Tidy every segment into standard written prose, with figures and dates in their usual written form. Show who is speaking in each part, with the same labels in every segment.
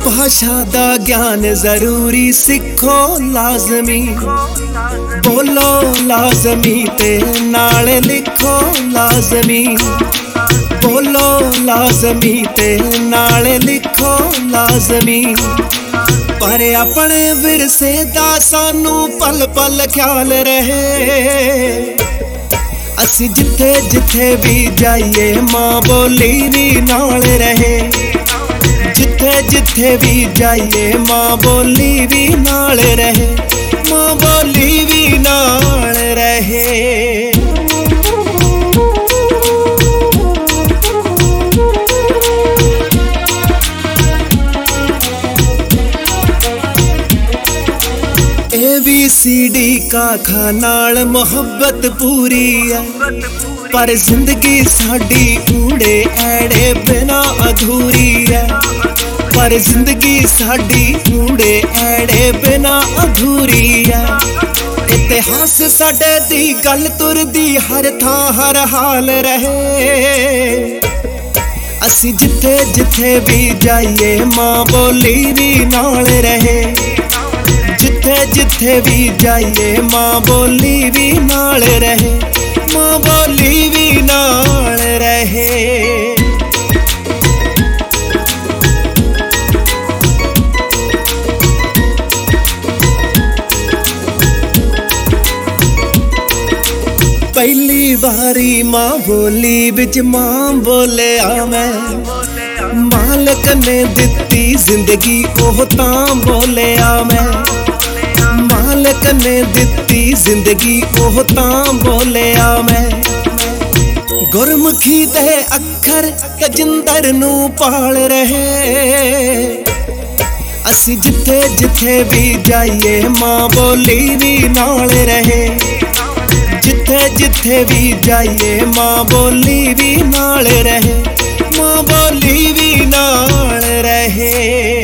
Speaker 1: भाषा दा ज्ञान जरूरी सिखो लाजमी, बोलो लाजमी ते नाल लिखो लाजमी, बोलो लाजमी ते नाल लिखो लाजमी। पर अपने विरसे दा सानू पल पल ख्याल रहे, असी जिथे जिथे भी जाइए मां बोली भी नाल रहे, जिथे जिथे भी जाइए मां बोली भी नाल रहे, मां बोली भी नाल रहे। ABCD का खानाल मोहब्बत पूरी है, पर जिंदगी साडी ऊड़े ऐड़े बिना अधूरी है, पर जिंदगी साडी ऊड़े ऐड़े बिना अधूरी है। इतिहास साडे दी गल तुरदी हर थां हर हाल रहे, असी जिथे जिथे भी जाइए मां बोली भी नाल रहे, जिथे जिथे भी जाइए मां बोली भी नाल रहे, मां बोली भी नाल रहे। पहली बारी मां बोली बिच मां बोले मैं, मालक ने दिती जिंदगी ओह तां बोले मैं, मालक ने दिती जिंदगी ओह तां बोले मैं। गुरमुखी दे अखर कजिंदर नू पाल रहे, असी जिथे जिथे भी जाइए मां बोली भी नाल रहे, जिथे जिथे भी जाइए मां बोली भी नाल रहे, मां बोली भी नाल रहे।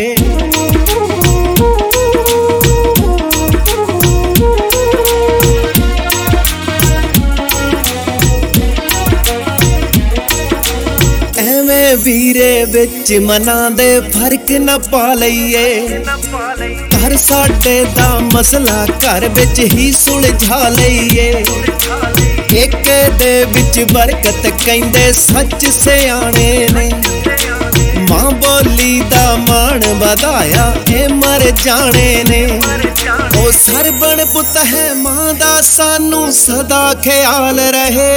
Speaker 1: वीरे बिच मना दे फर्क न पा लईए, घर साडे दा मसला घर बिच ही सुलझा लईए। एके दे बिच बरकत कहंदे सच सियाणे ने, मां बोली दा मान वधाया ए मर जाने ने। ओ सरबण पुत है मां दा सानू सदा ख्याल रहे,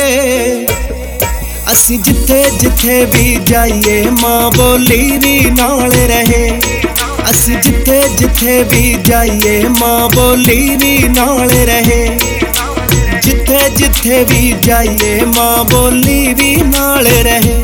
Speaker 1: असी जिथे जिथे भी जाइए मां बोली भी नाल रहे, असी जिथे जिथे भी जाइए मां बोली भी नाल रहे, जिथे जिथे भी जाइए मां बोली भी नाल रहे,